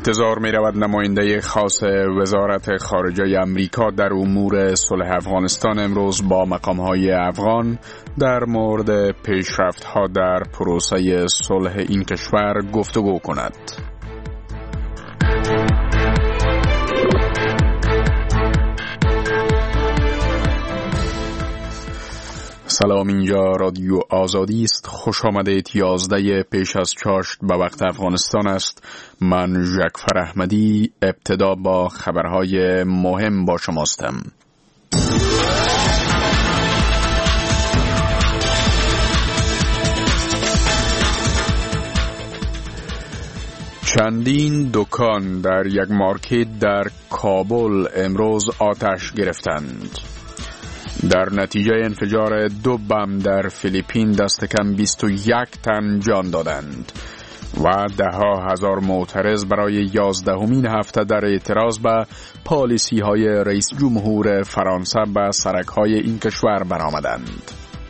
انتظار می رود نماینده خاص وزارت خارجه امریکا در امور صلح افغانستان امروز با مقام‌های افغان در مورد پیشرفت‌ها در پروسه صلح این کشور گفتگو کند. سلام، اینجا رادیو آزادی است. خوش آمدید. 11 پیش از چاشت به وقت افغانستان است. من جعفر احمدی. ابتدا با خبرهای مهم با شماستم. چندین دکان در یک مارکت در کابل امروز آتش گرفتند. در نتیجه انفجار 2 بم در فیلیپین دست کم 21 تن جان دادند و دهها هزار معترض برای 11مین هفته در اعتراض به پالیسی های رئیس جمهور فرانسه به سرک های این کشور برآمدند.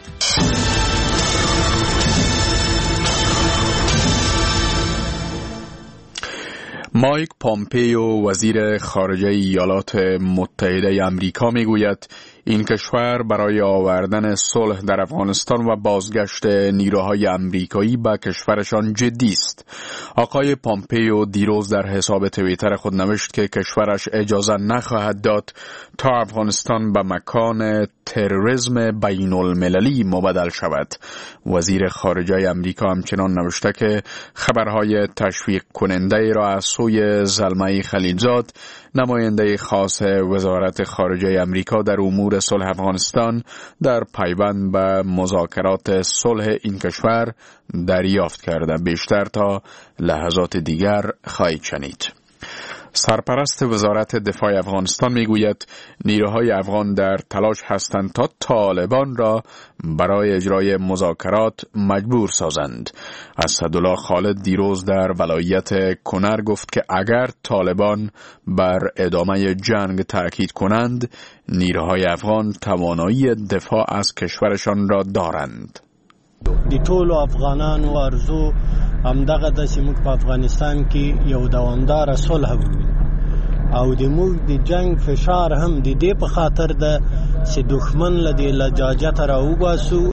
مایک پامپیو وزیر خارجه ایالات متحده آمریکا میگوید این کشور برای آوردن صلح در افغانستان و بازگشت نیروهای آمریکایی به کشورشان جدی است. آقای پامپیو دیروز در حساب توییتر خود نوشت که کشورش اجازه نخواهد داد تا افغانستان به مکان تروریسم بین المللی مبدل شود. وزیر خارجه آمریکا همچنان نوشته که خبرهای تشویق کننده را از سوی زلمه خلیلزاد، نماینده خاص وزارت خارجه آمریکا در امور صلح افغانستان، در پیوند به مذاکرات صلح این کشور دریافت کرده. بیشتر تا لحظات دیگر خواهید شنید. سرپرست وزارت دفاع افغانستان میگوید نیروهای افغان در تلاش هستند تا طالبان را برای اجرای مذاکرات مجبور سازند. اسدالله خالد دیروز در ولایت کنر گفت که اگر طالبان بر ادامه جنگ تاکید کنند، نیروهای افغان توانایی دفاع از کشورشان را دارند. د ټولو افغانانو ارزو همدغه د سیمه په افغانستان کې یو دوامدار صلح وي او د موږ د جنگ فشار هم د دې په خاطر ده چې دښمن له دې لجاجت را وباسو.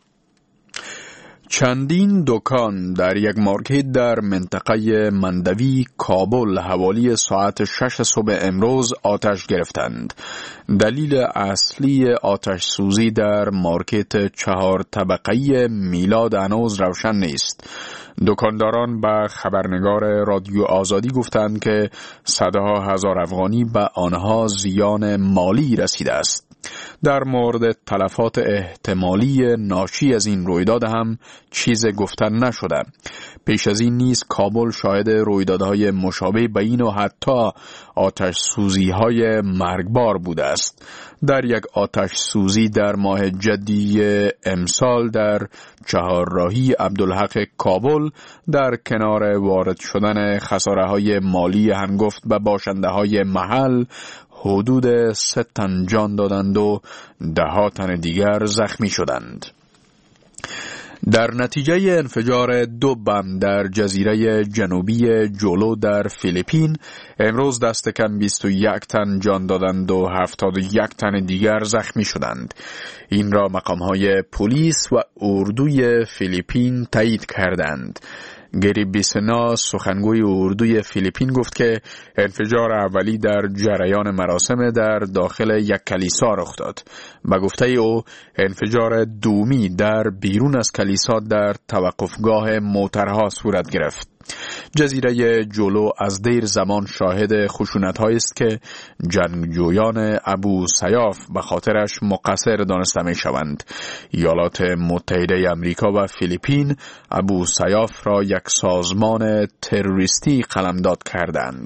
چندین دکان در یک مارکت در منطقه مندوی کابل حوالی ساعت 6 صبح امروز آتش گرفتند. دلیل اصلی آتش سوزی در مارکت 4 طبقه‌ای میلاد هنوز روشن نیست. دکانداران به خبرنگار رادیو آزادی گفتند که صدها هزار افغانی به آنها زیان مالی رسیده است. در مورد تلفات احتمالی ناشی از این رویداد هم چیز گفتن نشده. پیش از این نیز کابل شاهد رویدادهای مشابه به این و حتی آتش سوزی های مرگبار بوده است. در یک آتش سوزی در ماه جدی امسال در چهارراهی عبدالحق کابل در کنار وارد شدن خساره های مالی هنگفت به باشنده های محل، حدود 3 تن جان دادند و 10 تن دیگر زخمی شدند. در نتیجه انفجار 2 بم در جزیره جنوبی جولو در فیلیپین امروز دست کم 21 تن جان دادند و 71 تن دیگر زخمی شدند. این را مقام‌های پلیس و اردوی فیلیپین تایید کردند. گری بیسنا سخنگوی اردوی فیلیپین گفت که انفجار اولی در جریان مراسم در داخل یک کلیسا رخ داد. به گفته او انفجار دومی در بیرون از کلیسا در توقفگاه موترها صورت گرفت. جزیره جولو از دیر زمان شاهد خشونت‌هایی است که جنگجویان ابو سیاف به خاطرش مقصر دانسته می‌شوند. ایالات متحده آمریکا و فیلیپین ابو سیاف را یک سازمان تروریستی قلمداد کردند.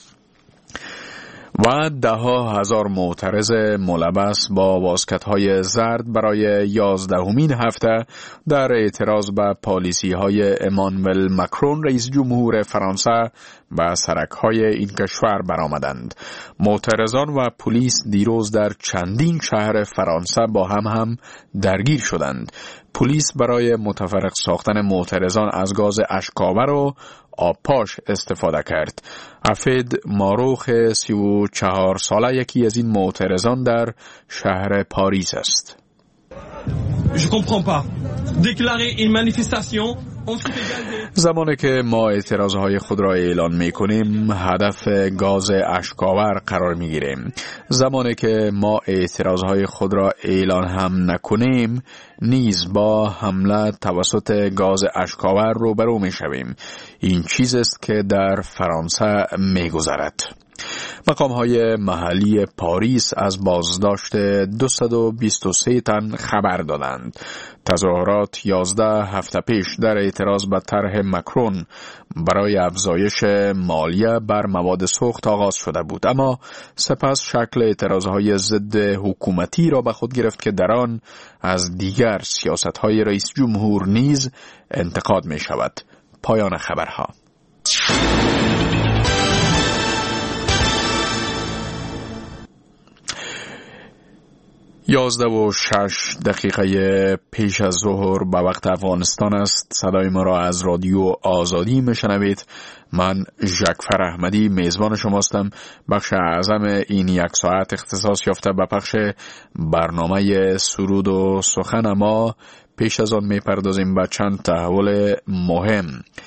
و 10,000 معترض ملبس با واسکت‌های زرد برای 11مین هفته در اعتراض به پالیسی‌های امانوئل مکرون رئیس جمهور فرانسه به سرک‌های این کشور برآمدند. معترضان و پلیس دیروز در چندین شهر فرانسه با هم درگیر شدند. پلیس برای متفرق ساختن معترضان از گاز اشک‌آور و آبپاش استفاده کرد. افید ماروخ 34 ساله یکی از این معترضان در شهر پاریس است. Je comprends pas. Déclarer une manifestation. زمانی که ما اعتراضهای خود را اعلان می کنیم هدف گاز اشک‌آور قرار می گیریم. زمانی که ما اعتراضهای خود را اعلان هم نکنیم نیز با حمله توسط گاز اشک‌آور روبرو می شویم. این چیز است که در فرانسه می گذرد. مقام‌های محلی پاریس از بازداشت 223 تن خبر دادند. تظاهرات 11 هفته پیش در اعتراض به طرح مکرون برای افزایش مالیه بر مواد سوخت آغاز شده بود، اما سپس شکل اعتراضهای ضد حکومتی را به خود گرفت که در آن از دیگر سیاست‌های رئیس جمهور نیز انتقاد می شود. پایان خبرها. 11:06 پیش از ظهر به وقت افغانستان است. صدای ما را از رادیو آزادی میشنوید. من ژکفر احمدی میزبان شماستم. بخش اعظم این یک ساعت اختصاص یافته به پخش برنامه سرود و سخن ما. پیش از آن میپردازیم به چند تحول مهم.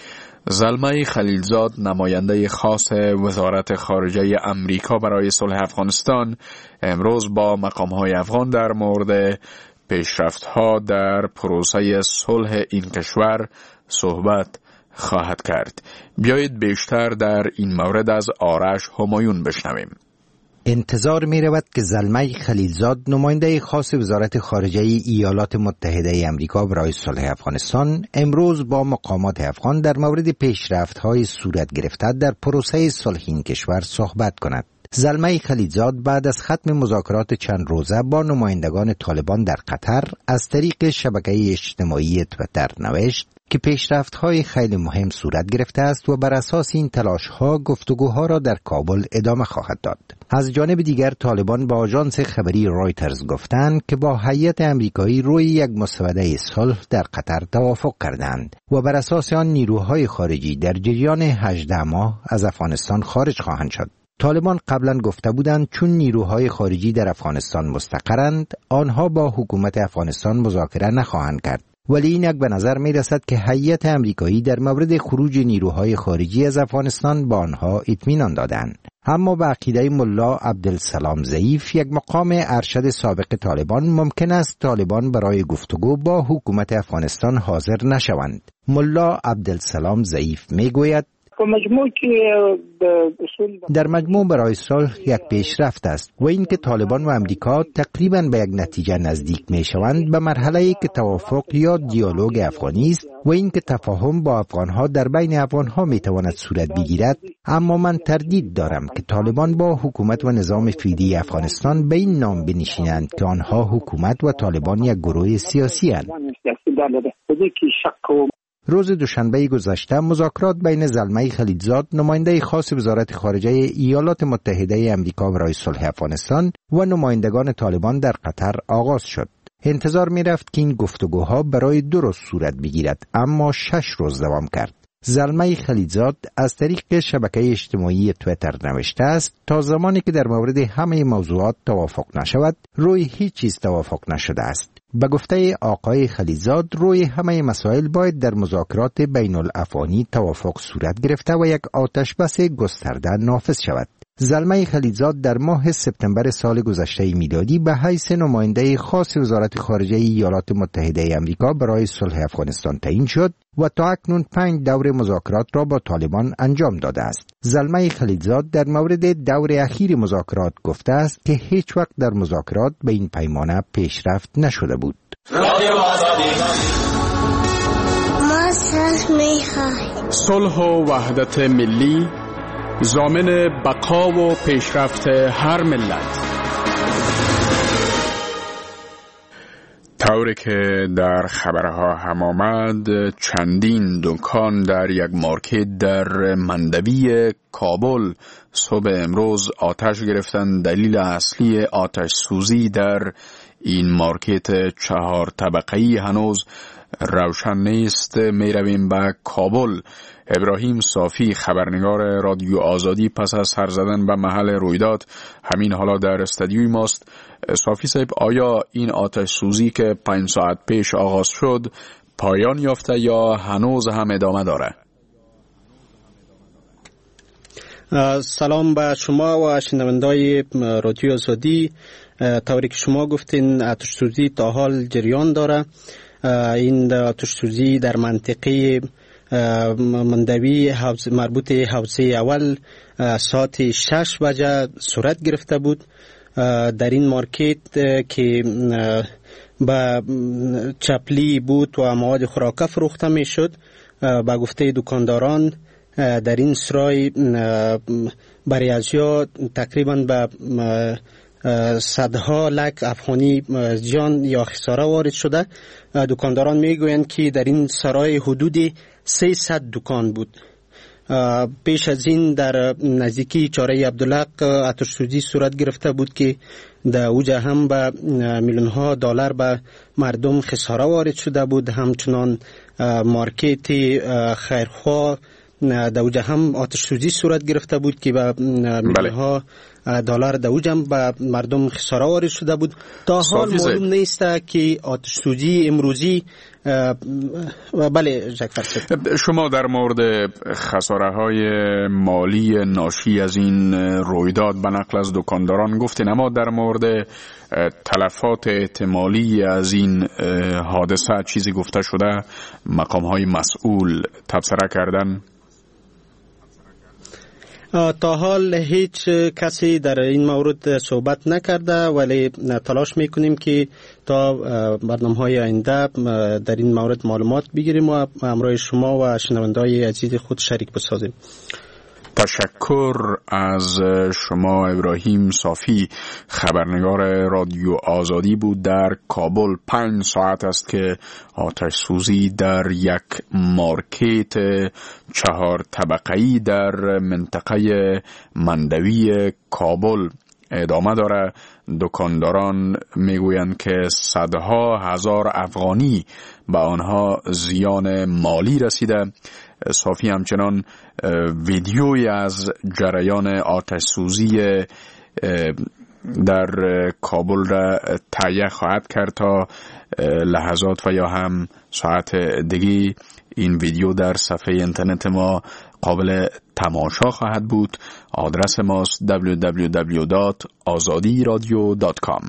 زلمه خلیلزاد، نماینده خاص وزارت خارجه امریکا برای صلح افغانستان، امروز با مقام‌های افغان در مورد پیشرفت‌ها در پروسه صلح این کشور صحبت خواهد کرد. بیایید بیشتر در این مورد از آرش همایون بشنویم. انتظار می رود که زلمه خلیلزاد، نماینده خاص وزارت خارجه ایالات متحده امریکا برای صلح افغانستان، امروز با مقامات افغان در مورد پیشرفت‌های صورت گرفته در پروسه صلح این کشور صحبت کند. زلمه خلیلزاد بعد از ختم مذاکرات چند روزه با نمایندگان طالبان در قطر از طریق شبکه اجتماعی تویتر نوشت که پیشرفت‌های خیلی مهم صورت گرفته است و بر اساس این تلاش‌ها گفتگوها را در کابل ادامه خواهد داد. از جانب دیگر طالبان با آژانس خبری رایترز گفتند که با هیئت آمریکایی روی یک مسوده صلح در قطر توافق کردند و بر اساس آن نیروهای خارجی در جریان 18 ماه از افغانستان خارج خواهند شد. طالبان قبلا گفته بودند چون نیروهای خارجی در افغانستان مستقرند، آنها با حکومت افغانستان مذاکره نخواهند کرد. ولی اینک به نظر می رسد که هیئت آمریکایی در مورد خروج نیروهای خارجی از افغانستان با آنها اطمینان دادند. اما به عقیده ملا عبدالسلام ضعیف، یک مقام ارشد سابق طالبان، ممکن است طالبان برای گفتگو با حکومت افغانستان حاضر نشوند. ملا عبدالسلام ضعیف می گوید در مجموع برای صلح یک پیشرفت است و اینکه طالبان و امریکا تقریباً به یک نتیجه نزدیک می شوند به مرحله‌ای که توافق یا دیالوگ افغانی است و اینکه تفاهم با افغانها در بین افغانها می تواند صورت بگیرد. اما من تردید دارم که طالبان با حکومت و نظام فعلی افغانستان به این نام بنشینند که آنها حکومت و طالبان یک گروه سیاسی اند. روز دوشنبه گذشته مذاکرات بین زلمه خلیلزاد، نماینده خاص وزارت خارجه ایالات متحده امریکا برای صلح افغانستان، و نمایندگان طالبان در قطر آغاز شد. انتظار می رفت که این گفتگوها برای 2 روز صورت بگیرد، اما 6 روز دوام کرد. زلمه خلیلزاد از طریق شبکه اجتماعی تویتر نوشته است تا زمانی که در مورد همه موضوعات توافق نشود، روی هیچ چیز توافق نشده است. به گفته آقای خلیلزاد، روی همه مسائل باید در مذاکرات بین الافغانی توافق صورت گرفته و یک آتش بس گسترده نافذ شود. زلمه خلیلزاد در ماه سپتامبر سال گذشته میلادی به حیث نماینده خاص وزارت خارجه ایالات متحده امریکا برای صلح افغانستان تعیین شد و تا اکنون 5 دور مذاکرات را با طالبان انجام داده است. زلمه خلیلزاد در مورد دور اخیر مذاکرات گفته است که هیچ وقت در مذاکرات به این پیمانه پیشرفت نشده بود. ما صلح می‌خواهیم. صلح و وحدت ملی ضامن بقا و پیشرفت هر ملت. طوری که در خبرها هم آمد، چندین دکان در یک مارکت در مندوی کابل صبح امروز آتش گرفتند. دلیل اصلی آتش سوزی در این مارکت 4 طبقه‌ای هنوز روشن نیست. می رویم به کابل. ابراهیم صافی خبرنگار رادیو آزادی پس از سر زدن به محل رویداد همین حالا در استودیوی ماست. صافی صاحب، آیا این آتش سوزی که 5 ساعت پیش آغاز شد پایان یافته یا هنوز هم ادامه داره؟ سلام به شما و شنوندای رادیو آزادی. طوری که شما گفتین آتش سوزی تا حال جریان داره. این آتش سوزی در منطقه مندوی مربوط حوزه اول ساعت 6 بجه صورت گرفته بود. در این مارکت که با چپلی بود و مواد خوراکه فروخته می شد، با گفته دکانداران در این سرای برای ازیا تقریبا به صدها لک افغانی جان یا خساره وارد شده. دکانداران میگویند که در این سرای حدود 300 دکان بود. پیش از این در نزدیکی چاره عبدالحق آتش سوزی صورت گرفته بود که در اوجه هم به میلیون ها دلار به مردم خساره وارد شده بود. همچنان مارکت خیرخواه در اوجه هم آتش سوزی صورت گرفته بود که به میلیون ها دلار در اوجه هم به مردم خساره وارد شده بود. تا حال معلوم نیست که آتش سوزی امروزی بله شما در مورد خساره های مالی ناشی از این رویداد به نقل از دکانداران گفتین، اما در مورد تلفات احتمالی از این حادثه چیزی گفته شده؟ مقام های مسئول تبصره کردن؟ تا حال هیچ کسی در این مورد صحبت نکرده، ولی تلاش میکنیم که تا برنامه‌های آینده در این مورد معلومات بگیریم و همراه شما و شنونده‌های عزیز خود شریک بسازیم. تشکر از شما ابراهیم صافی، خبرنگار رادیو آزادی بود در کابل. 5 ساعت است که آتش سوزی در یک مارکت 4 طبقه‌ای در منطقه مندوی کابل ادامه داره. دکانداران میگویند که صدها هزار افغانی به آنها زیان مالی رسیده. صافی همچنان ویدیوی از جریان آتش سوزی در کابل را تهیه خواهد کرد. تا لحظات و یا هم ساعت دیگه این ویدیو در صفحه اینترنت ما قابل تماشا خواهد بود. آدرس ماست www.azadiradio.com.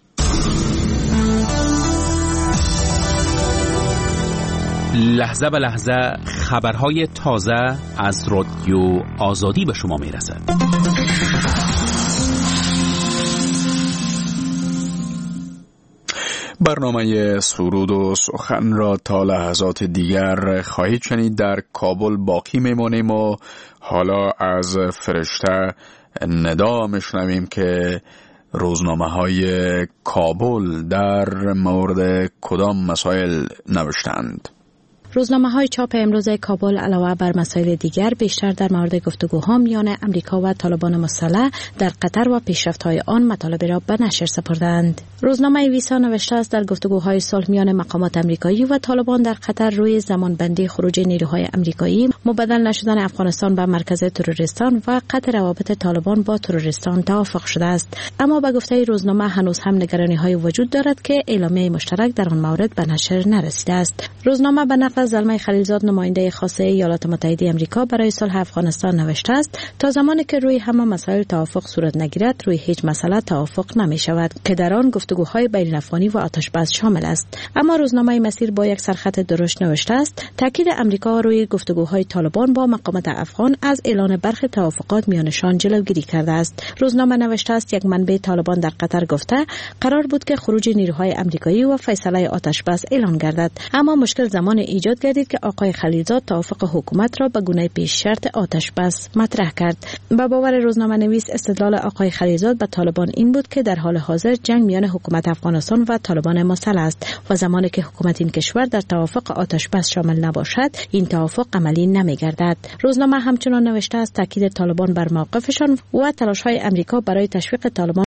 لحظه به لحظه خبرهای تازه از رادیو آزادی به شما میرسد. برنامه سرود و سخن را تا لحظات دیگر خواهید شنید. در کابل باقی میمانیم و حالا از فرشته ندا میشنویم که روزنامه های کابل در مورد کدام مسائل نوشتند. روزنامه‌های چاپ امروز کابل علاوه بر مسائل دیگر بیشتر در مورد گفتگوها میان امریکا و طالبان مسلح در قطر و پیشرفت‌های آن مطالب را به نشر سپردند. روزنامه ویسا نوشته است در گفتگوهای صلح میان مقامات امریکایی و طالبان در قطر روی زمانبندی خروج نیروهای امریکایی، مبدل نشدن افغانستان به مرکز تروریستان و قطع روابط طالبان با تروریستان توافق شده است. اما به گفته روزنامه هنوز هم نگرانی‌های وجود دارد که اعلامیه مشترک در آن مورد به نشر نرسیده است. روزنامه به نقل زلمه خلیلزاد نماینده خاصه ایالات متحده آمریکا برای صلح افغانستان نوشته است تا زمانی که روی همه مسائل توافق صورت نگیرد روی هیچ مسئله توافق نمی شود که در آن گفتگوهای بین الافغانی و آتش بس شامل است. اما روزنامه مسیر با یک سرخط درشت نوشته است تاکید امریکا روی گفتگوهای طالبان با مقامات افغان از اعلان برخی توافقات میانشان جلوگیری کرده است. روزنامه نوشته است یک منبع طالبان در قطر گفته قرار بود که خروج نیروهای امریکایی و فیصله آتش بس اعلان گردد، اما مشکل زمان ایجاد گردید که آقای خلیلزاد توافق حکومت را به گونه پیش شرط آتش بس مطرح کرد. به باور روزنامه نویس استدلال آقای خلیلزاد به طالبان این بود که در حال حاضر جنگ میان حکومت افغانستان و طالبان مسلح است و زمانی که حکومت این کشور در توافق آتش بس شامل نباشد این توافق عملی نمی‌گردد. روزنامه همچنان نوشته است تاکید طالبان بر موقفشان و تلاش‌های امریکا برای تشویق طالبان